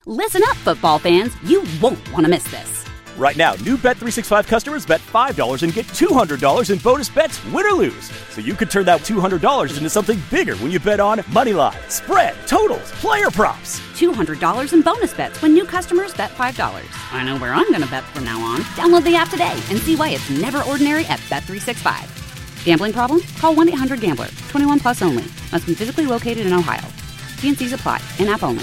Listen up, football fans. You won't want to miss this. Right now, new Bet365 customers bet $5 and get $200 in bonus bets, win or lose. So you could turn that $200 into something bigger when you bet on money line, spread, totals, player props. $200 in bonus bets when new customers bet $5. I know where I'm going to bet from now on. Download the app today and see why it's never ordinary at Bet365. Gambling problem? Call 1-800-GAMBLER. 21 plus only. Must be physically located in Ohio. T&Cs apply. In-app only.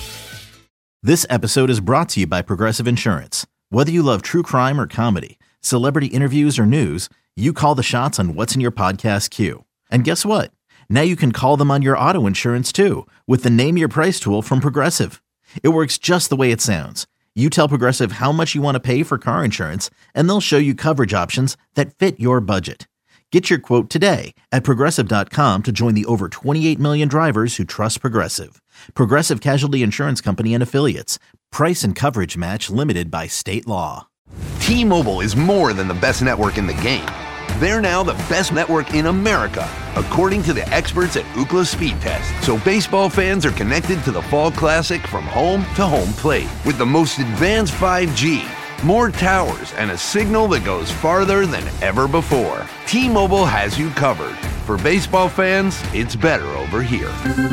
This episode is brought to you by Progressive Insurance. Whether you love true crime or comedy, celebrity interviews or news, you call the shots on what's in your podcast queue. And guess what? Now you can call them on your auto insurance too with the Name Your Price tool from Progressive. It works just the way it sounds. You tell Progressive how much you want to pay for car insurance, and they'll show you coverage options that fit your budget. Get your quote today at Progressive.com to join the over 28 million drivers who trust Progressive. Progressive Casualty Insurance Company and Affiliates. Price and coverage match limited by state law. T-Mobile is more than the best network in the game. They're now the best network in America, according to the experts at Ookla Speed Test. So baseball fans are connected to the Fall Classic from home to home plate with the most advanced 5G, more towers, and a signal that goes farther than ever before. T-Mobile has you covered. For baseball fans, it's better over here.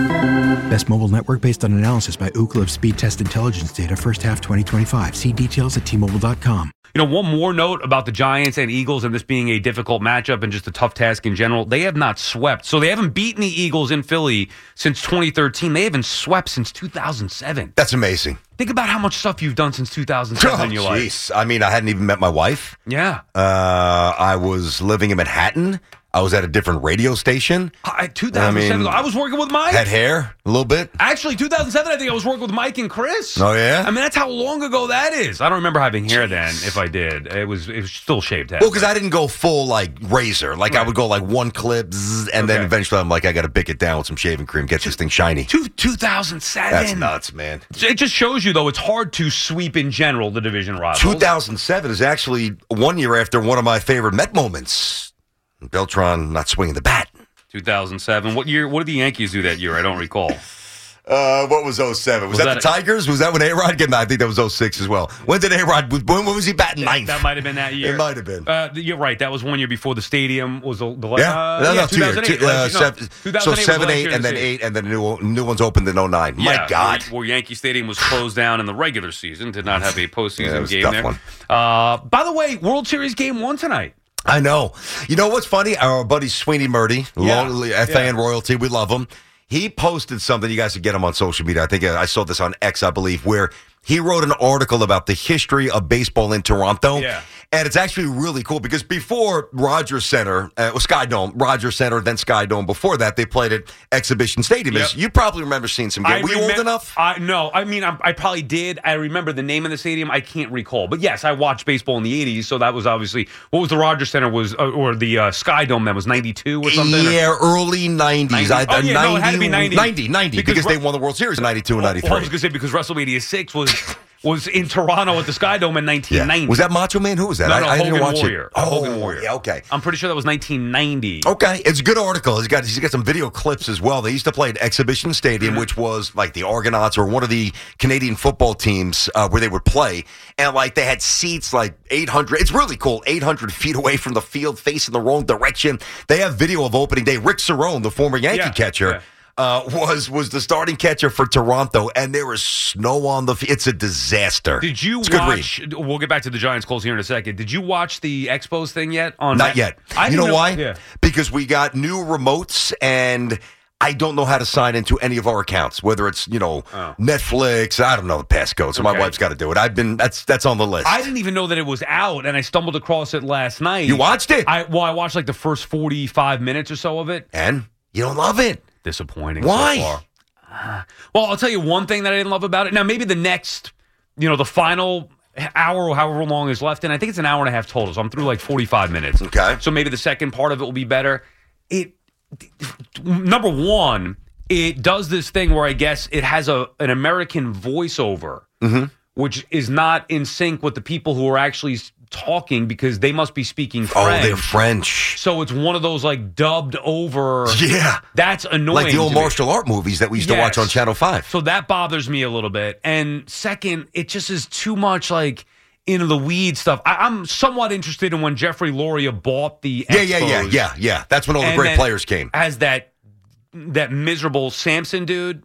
Best mobile network based on analysis by Ookla of Speed Test Intelligence data first half 2025. See details at T-Mobile.com. You know, one more note about the Giants and Eagles and this being a difficult matchup and just a tough task in general. They have not swept. So they haven't beaten the Eagles in Philly since 2013. They haven't swept since 2007. That's amazing. Think about how much stuff you've done since 2007 in your life. I mean, I hadn't even met my wife. Yeah. I was living in Manhattan. I was at a different radio station. 2007, I was working with Mike. Had hair a little bit. Actually, 2007, I think I was working with Mike and Chris. Oh, yeah? I mean, that's how long ago that is. I don't remember having hair then, if I did. It was still shaved head. Well, because I didn't go full, like, razor. Like, I would go, like, one clip, and then eventually I'm like, I got to bick it down with some shaving cream, get this thing shiny. 2007. That's nuts, man. It just shows you, though, it's hard to sweep in general the division rivals. 2007 is actually 1 year after one of my favorite Met moments. Beltran not swinging the bat. 2007. What year? What did the Yankees do that year? I don't recall. What was 07? Was that the Tigers? Was that when A-Rod getting? I think that was 06 as well. When did A-Rod? When was he batting ninth? That might have been that year. It might have been. You're right. That was 1 year before the stadium was the 2 years. So 7, 8, and then 8, and then new ones opened in 09. My God. Where Yankee Stadium was closed down in the regular season, did not have a postseason game there. One. By the way, World Series Game 1 tonight. I know. You know what's funny? Our buddy Sweeney Murdy, FAN royalty, we love him. He posted something. You guys should get him on social media. I think I saw this on X, I believe, where he wrote an article about the history of baseball in Toronto. Yeah. And it's actually really cool because before Rogers Center, Sky Dome, Rogers Center, then Sky Dome, before that, they played at Exhibition Stadium. Yep. You probably remember seeing some games. Were you old enough? No. I mean, I probably did. I remember the name of the stadium. I can't recall. But yes, I watched baseball in the 80s, so that was obviously, what was the Rogers Center or the Sky Dome then? Was 92 or something? Yeah, early 90s. 90? It had to be 90. 90 because they won the World Series in 92 and 93. Well, I was going to say because WrestleMania 6 was in Toronto at the Sky Dome in 1990. Yeah. Was that Macho Man? Who was that? No, I Hogan didn't watch Warrior. it. Hogan Warrior. Yeah, okay. I'm pretty sure that was 1990. Okay. It's a good article. He's got some video clips as well. They used to play at Exhibition Stadium, which was like the Argonauts or one of the Canadian football teams where they would play. And like they had seats like 800. It's really cool. 800 feet away from the field, facing the wrong direction. They have video of opening day. Rick Cerrone, the former Yankee catcher. Yeah. Was the starting catcher for Toronto, and there was snow on the field. It's a disaster. Did you watch? We'll get back to the Giants Colts here in a second. Did you watch the Expos thing yet? Not yet. You know why? Yeah. Because we got new remotes, and I don't know how to sign into any of our accounts, whether it's Netflix. I don't know the passcode, so my wife's got to do it. That's on the list. I didn't even know that it was out, and I stumbled across it last night. You watched it? I watched like the first 45 minutes or so of it, and you don't love it. Disappointing. Why? So far. Well, I'll tell you one thing that I didn't love about it. Now, maybe the next, the final hour or however long is left, and I think it's an hour and a half total, so I'm through like 45 minutes. Okay. So maybe the second part of it will be better. Number one, it does this thing where I guess it has an American voiceover, which is not in sync with the people who are actually talking because they must be speaking French. Oh, they're French. So it's one of those like dubbed over. Yeah. That's annoying. Like the old martial art movies that we used to watch on Channel 5. So that bothers me a little bit. And second, it just is too much like into the weeds stuff. I'm somewhat interested in when Jeffrey Loria bought the Expos. Yeah. That's when all the great players came. As that miserable Samson dude.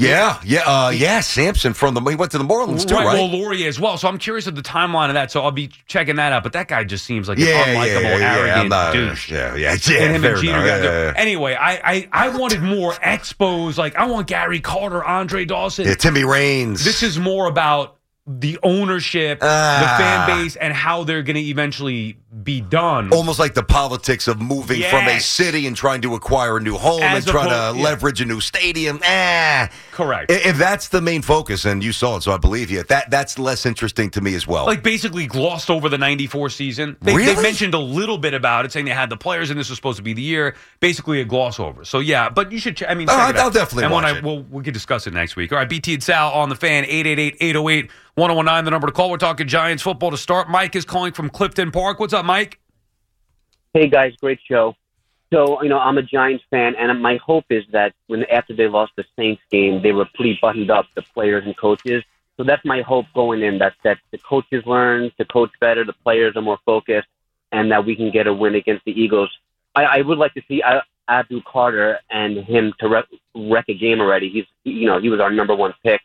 Samson he went to the Marlins too, right? Well, Loria as well. So I'm curious of the timeline of that. So I'll be checking that out. But that guy just seems like an unlikable, arrogant douche. Yeah. And him and Jeter got there. Anyway, I wanted more Expos. Like I want Gary Carter, Andre Dawson, Timmy Raines. This is more about the ownership, the fan base, and how they're going to eventually be done. Almost like the politics of moving from a city and trying to acquire a new home and trying to leverage a new stadium. Correct. If that's the main focus, and you saw it, so I believe you, that's less interesting to me as well. Like basically glossed over the 94 season. They mentioned a little bit about it, saying they had the players and this was supposed to be the year. Basically a gloss over. So yeah, but you should check it out. I'll definitely watch it. We could discuss it next week. All right, BT and Sal on the Fan, 888-808-1019, the number to call. We're talking Giants football to start. Mike is calling from Clifton Park. What's up, Mike? Hey, guys, great show. So, I'm a Giants fan, and my hope is that after they lost the Saints game, they were pretty buttoned up, the players and coaches. So that's my hope going in, that the coaches learn to coach better, the players are more focused, and that we can get a win against the Eagles. I would like to see Abdul Carter and him to wreck a game already. He was our number one pick.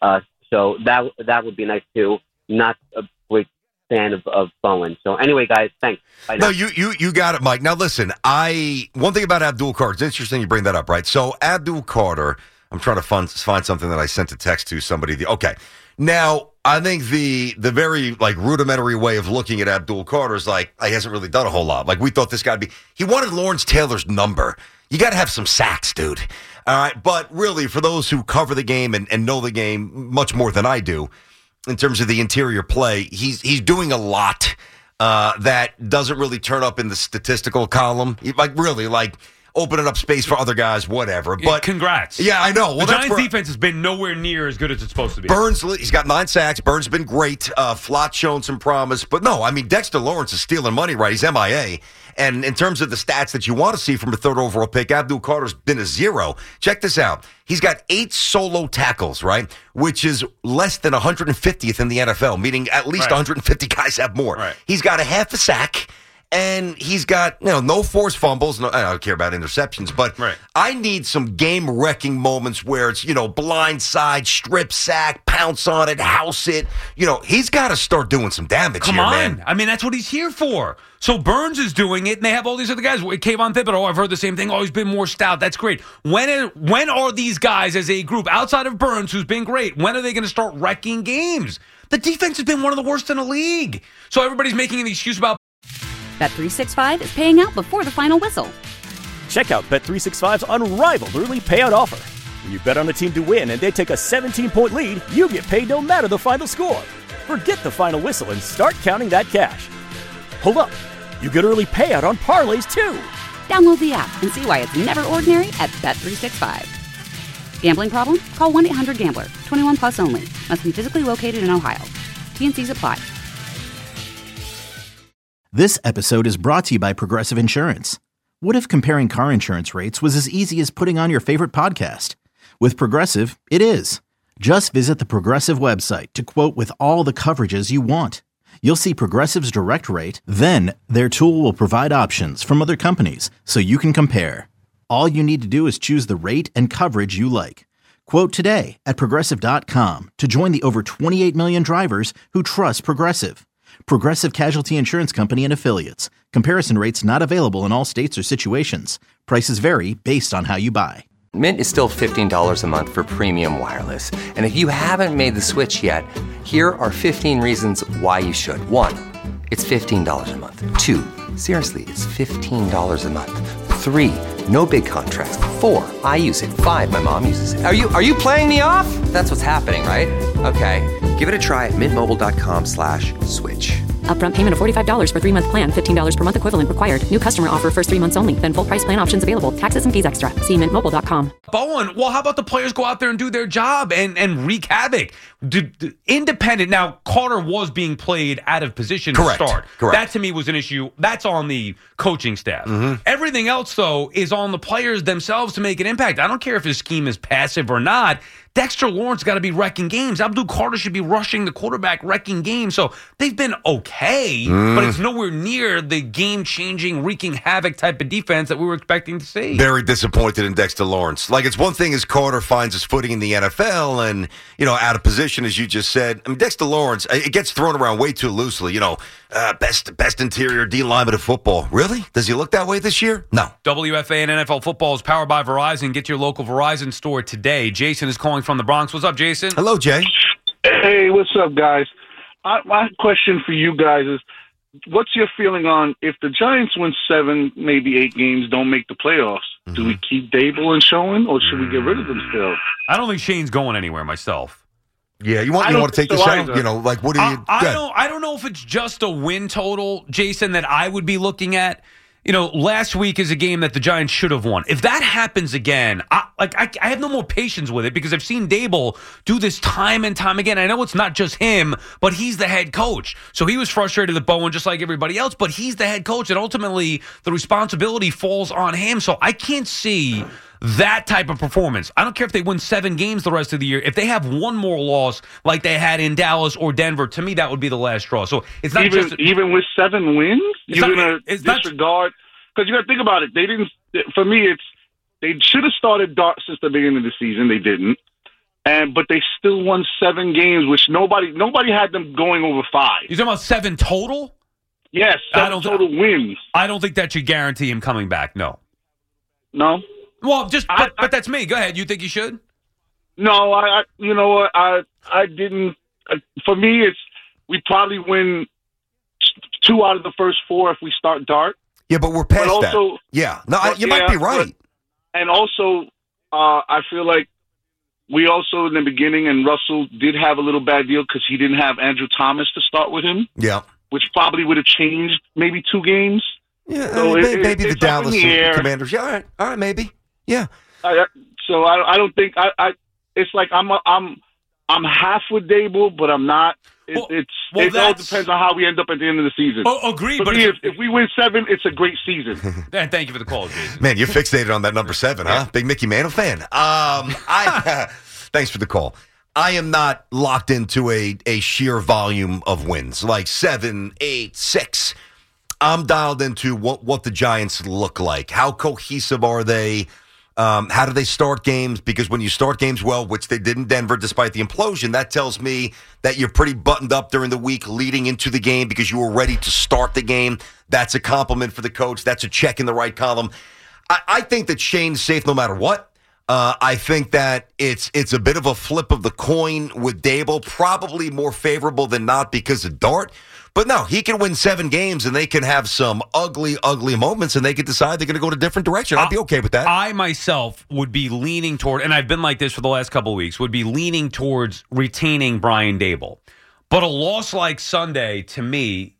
So that would be nice too. Not a great fan of Bowen. So anyway, guys, thanks. Bye now. No, you got it, Mike. Now listen, one thing about Abdul Carter, it's interesting you bring that up, right? So Abdul Carter, I'm trying to find something that I sent a text to somebody. Okay. Now, I think the very like rudimentary way of looking at Abdul Carter is like he hasn't really done a whole lot. Like we thought this guy he wanted Lawrence Taylor's number. You got to have some sacks, dude. All right, but really, for those who cover the game and know the game much more than I do, in terms of the interior play, he's doing a lot that doesn't really turn up in the statistical column. Like really, like opening up space for other guys, whatever. But congrats. Yeah, I know. Well, the Giants defense has been nowhere near as good as it's supposed to be. Burns, he's got 9 sacks. Burns has been great. Flott's shown some promise. But no, I mean, Dexter Lawrence is stealing money, right? He's MIA. And in terms of the stats that you want to see from a third overall pick, Abdul Carter's been a 0. Check this out. He's got 8 solo tackles, right? Which is less than 150th in the NFL, meaning at least 150 guys have more. Right. He's got a half a sack. And he's got, no forced fumbles. No, I don't care about interceptions, but I need some game-wrecking moments where it's, blind side, strip sack, pounce on it, house it. He's got to start doing some damage here, man. I mean, that's what he's here for. So Burns is doing it, and they have all these other guys. Kayvon Thibodeau, I've heard the same thing. Oh, he's been more stout. That's great. When are these guys as a group, outside of Burns, who's been great, when are they going to start wrecking games? The defense has been one of the worst in the league. So everybody's making an excuse about Bet365 is paying out before the final whistle. Check out Bet365's unrivaled early payout offer. When you bet on a team to win and they take a 17-point lead, you get paid no matter the final score. Forget the final whistle and start counting that cash. Hold up. You get early payout on parlays, too. Download the app and see why it's never ordinary at Bet365. Gambling problem? Call 1-800-GAMBLER. 21 plus only. Must be physically located in Ohio. T&Cs apply. This episode is brought to you by Progressive Insurance. What if comparing car insurance rates was as easy as putting on your favorite podcast? With Progressive, it is. Just visit the Progressive website to quote with all the coverages you want. You'll see Progressive's direct rate, then their tool will provide options from other companies so you can compare. All you need to do is choose the rate and coverage you like. Quote today at Progressive.com to join the over 28 million drivers who trust Progressive. Progressive Casualty Insurance Company and Affiliates. Comparison rates not available in all states or situations. Prices vary based on how you buy. Mint is still $15 a month for premium wireless. And if you haven't made the switch yet, here are 15 reasons why you should. 1, it's $15 a month. 2, seriously, it's $15 a month. 3, no big contracts. 4, I use it. 5, my mom uses it. Are you playing me off? That's what's happening, right? Okay, give it a try at mintmobile.com/switch. Upfront payment of $45 for 3-month plan. $15 per month equivalent required. New customer offer first 3 months only. Then full price plan options available. Taxes and fees extra. See mintmobile.com. Bowen, well, how about the players go out there and do their job and wreak havoc? Independent. Now, Carter was being played out of position to start. Correct. That to me was an issue. That's on the coaching staff. Everything else, though, is on the players themselves to make an impact. I don't care if his scheme is passive or not. Dexter Lawrence got to be wrecking games. Abdul Carter should be rushing the quarterback, wrecking games. So they've been okay, but it's nowhere near the game-changing, wreaking havoc type of defense that we were expecting to see. Very disappointed in Dexter Lawrence. Like, it's one thing as Carter finds his footing in the NFL and, out of position, as you just said. I mean, Dexter Lawrence, it gets thrown around way too loosely. Best interior D lineman of football. Really? Does he look that way this year? No. WFA and NFL football is powered by Verizon. Get to your local Verizon store today. Jason is calling from the Bronx. What's up, Jason? Hello, Jay. Hey, what's up, guys? My question for you guys is, what's your feeling on if the Giants win 7, maybe 8 games, don't make the playoffs? Do we keep Dable and Schoen, or should we get rid of them still? I don't think Shane's going anywhere myself. Yeah, you want to take the shot? What do you? I don't know if it's just a win total, Jason, that I would be looking at. Last week is a game that the Giants should have won. If that happens again, I have no more patience with it because I've seen Dable do this time and time again. I know it's not just him, but he's the head coach. So he was frustrated at Bowen just like everybody else, but he's the head coach, and ultimately the responsibility falls on him. So I can't see that type of performance. I don't care if they win 7 games the rest of the year. If they have one more loss like they had in Dallas or Denver, to me that would be the last straw. So it's not even with 7 wins, you're going to disregard. Because you got to think about it. They didn't. For me, they should have started Dart since the beginning of the season. They didn't, but they still won 7 games, which nobody had them going over 5. You're talking about 7 total? Yes, 7 total wins. I don't think that should guarantee him coming back. No. Well, but that's me. Go ahead. You think he should? No, you know what? I didn't. For me, we probably win 2 out of the first 4 if we start Dart. Yeah, but we're past that. Yeah. No, you might be right. And also, I feel like we also, in the beginning, and Russell did have a little bad deal because he didn't have Andrew Thomas to start with him. Yeah. Which probably would have changed maybe 2 games. Yeah, so maybe the Dallas Commanders. Yeah, all right, maybe. Yeah. So I don't think it's like I'm half with Dable, but I'm not. It all depends on how we end up at the end of the season. Oh, agreed. But if we win 7, it's a great season. Thank you for the call, Jason. Man, you're fixated on that number 7, huh? Big Mickey Mantle fan. Thanks for the call. I am not locked into a sheer volume of wins, like 7, 8, 6. I'm dialed into what the Giants look like. How cohesive are they? How do they start games? Because when you start games well, which they did in Denver despite the implosion, that tells me that you're pretty buttoned up during the week leading into the game because you were ready to start the game. That's a compliment for the coach. That's a check in the right column. I think that Shane's safe no matter what. I think that it's a bit of a flip of the coin with Dable, probably more favorable than not because of Dart. But no, he can win 7 games, and they can have some ugly, ugly moments, and they could decide they're going to go in a different direction. I'd be okay with that. I myself would be leaning toward, and I've been like this for the last couple of weeks, would be leaning towards retaining Brian Dable. But a loss like Sunday, to me,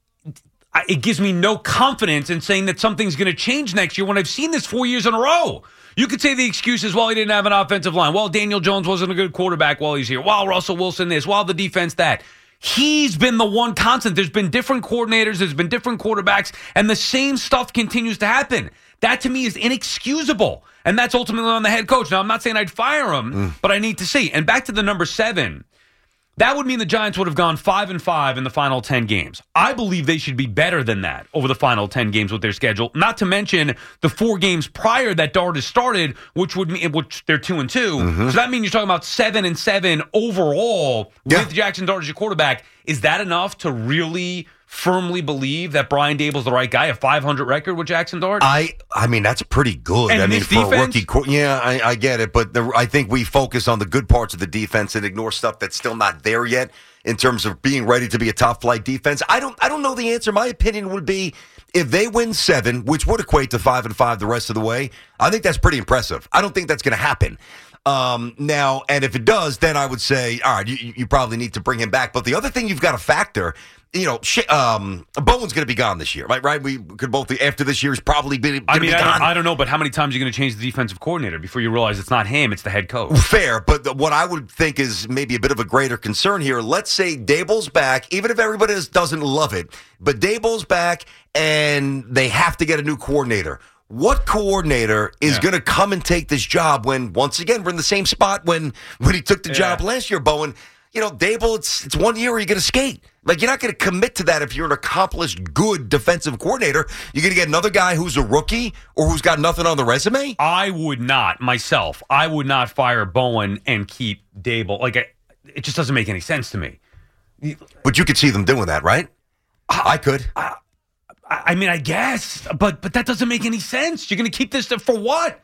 it gives me no confidence in saying that something's going to change next year when I've seen this 4 years in a row. You could say the excuse is, well, he didn't have an offensive line. Well, Daniel Jones wasn't a good quarterback while he's here. Well, Russell Wilson this. Well, the defense that. He's been the one constant. There's been different coordinators. There's been different quarterbacks. And the same stuff continues to happen. That, to me, is inexcusable. And that's ultimately on the head coach. Now, I'm not saying I'd fire him, but I need to see. And back to the number 7. That would mean the Giants would have gone 5-5 in the final 10 games. I believe they should be better than that over the final 10 games with their schedule. Not to mention the 4 games prior that Dart has started, which they're 2-2. So that means you're talking about 7-7 overall with Jackson Dart as your quarterback. Is that enough to really firmly believe that Brian Dable's the right guy? A 500 record with Jackson Dart? I mean, that's pretty good. And I mean, this for defense? a rookie. Yeah, I get it. But I think we focus on the good parts of the defense and ignore stuff that's still not there yet in terms of being ready to be a top flight defense. I don't know the answer. My opinion would be if they win 7, which would equate to 5-5 the rest of the way, I think that's pretty impressive. I don't think that's going to happen. Now, and if it does, then I would say, all right, you probably need to bring him back. But the other thing you've got to factor, Bowen's going to be gone this year, right? We could both be after this year. He's probably be gone. I don't know, but how many times are you going to change the defensive coordinator before you realize it's not him, it's the head coach? Fair, but what I would think is maybe a bit of a greater concern here. Let's say Daboll's back, even if everybody doesn't love it, but Daboll's back and they have to get a new coordinator. What coordinator is going to come and take this job when, once again, we're in the same spot when he took the job last year, Bowen? Daboll, it's 1 year where you're going to skate. Like, you're not going to commit to that if you're an accomplished, good defensive coordinator. You're going to get another guy who's a rookie or who's got nothing on the resume? I would not, myself. I would not fire Bowen and keep Daboll. Like, it just doesn't make any sense to me. But you could see them doing that, right? I could. I mean, I guess, but that doesn't make any sense. You're going to keep this for what?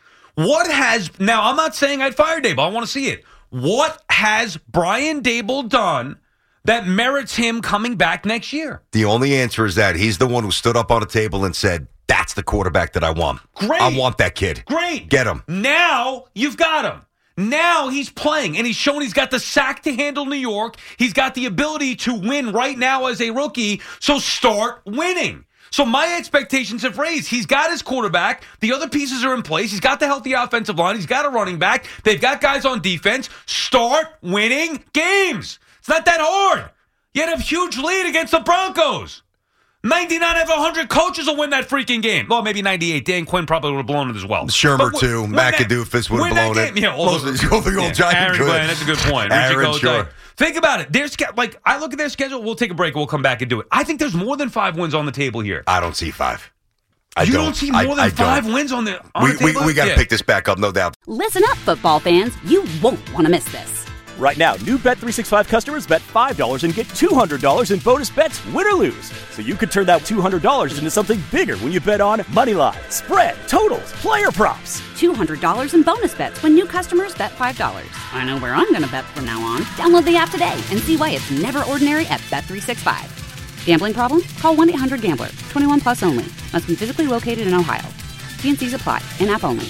Now, I'm not saying I'd fire Daboll. I want to see it. What has Brian Daboll done that merits him coming back next year? The only answer is that he's the one who stood up on a table and said, that's the quarterback that I want. Great. I want that kid. Great. Get him. Now you've got him. Now he's playing, and he's shown he's got the sack to handle New York. He's got the ability to win right now as a rookie, so start winning. So my expectations have raised. He's got his quarterback. The other pieces are in place. He's got the healthy offensive line. He's got a running back. They've got guys on defense. Start winning games. It's not that hard. You had a huge lead against the Broncos. 99 out of 100 coaches will win that freaking game. Well, maybe 98. Dan Quinn probably would have blown it as well. Shermer, too. McAdoofus would have blown it. Yeah, all the old Giant Aaron good. Glenn, that's a good point. Aaron, sure. Think about it. I look at their schedule. We'll take a break. We'll come back and do it. I think there's more than 5 wins on the table here. I don't see 5. You don't see more than 5 wins on the table? We got to pick this back up, no doubt. Listen up, football fans. You won't want to miss this. Right now, new Bet365 customers bet $5 and get $200 in bonus bets, win or lose. So you could turn that $200 into something bigger when you bet on Moneyline, spread, totals, player props. $200 in bonus bets when new customers bet $5. I know where I'm going to bet from now on. Download the app today and see why it's never ordinary at Bet365. Gambling problem? Call 1-800-GAMBLER. 21 plus only. Must be physically located in Ohio. T&Cs apply. In-app only.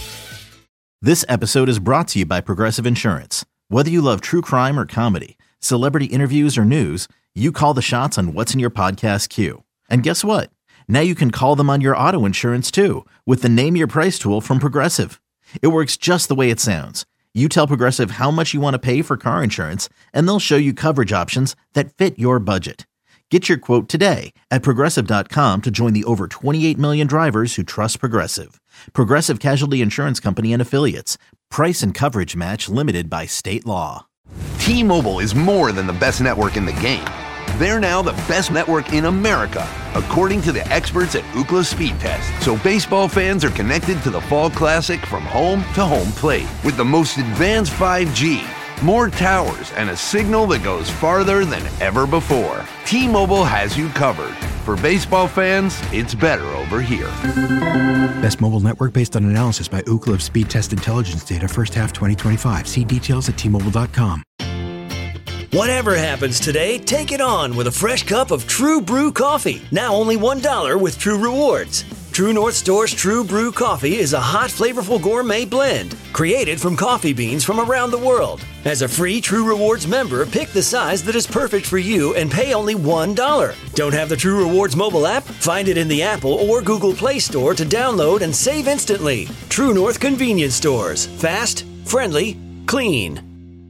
This episode is brought to you by Progressive Insurance. Whether you love true crime or comedy, celebrity interviews or news, you call the shots on what's in your podcast queue. And guess what? Now you can call them on your auto insurance too with the Name Your Price tool from Progressive. It works just the way it sounds. You tell Progressive how much you want to pay for car insurance, and they'll show you coverage options that fit your budget. Get your quote today at Progressive.com to join the over 28 million drivers who trust Progressive. Progressive Casualty Insurance Company and Affiliates. Price and coverage match limited by state law. T-Mobile is more than the best network in the game. They're now the best network in America, according to the experts at Ookla Speed Test. So baseball fans are connected to the Fall Classic from home to home plate with the most advanced 5G, more towers, and a signal that goes farther than ever before. T-Mobile has you covered. For baseball fans, it's better over here. Best mobile network based on analysis by Ookla Speed Test Intelligence data first half 2025. See details at T-Mobile.com. Whatever happens today, take it on with a fresh cup of True Brew coffee. Now only $1 with True Rewards. True North Store's True Brew coffee is a hot, flavorful gourmet blend created from coffee beans from around the world. As a free True Rewards member, pick the size that is perfect for you and pay only $1. Don't have the True Rewards mobile app? Find it in the Apple or Google Play Store to download and save instantly. True North Convenience Stores. Fast, friendly, clean.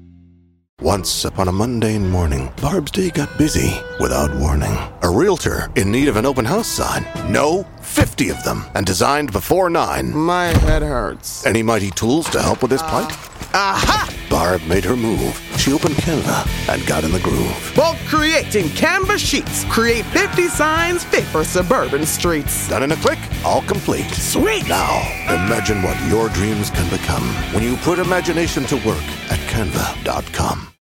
Once upon a mundane morning, Barb's day got busy without warning. A realtor in need of an open house sign. No, 50 of them, and designed before 9. My head hurts. Any mighty tools to help with this plight? Aha! Barb made her move. She opened Canva and got in the groove. Bulk creating Canva sheets. Create 50 signs fit for suburban streets. Done in a click, all complete. Sweet! Now, imagine what your dreams can become when you put imagination to work at Canva.com.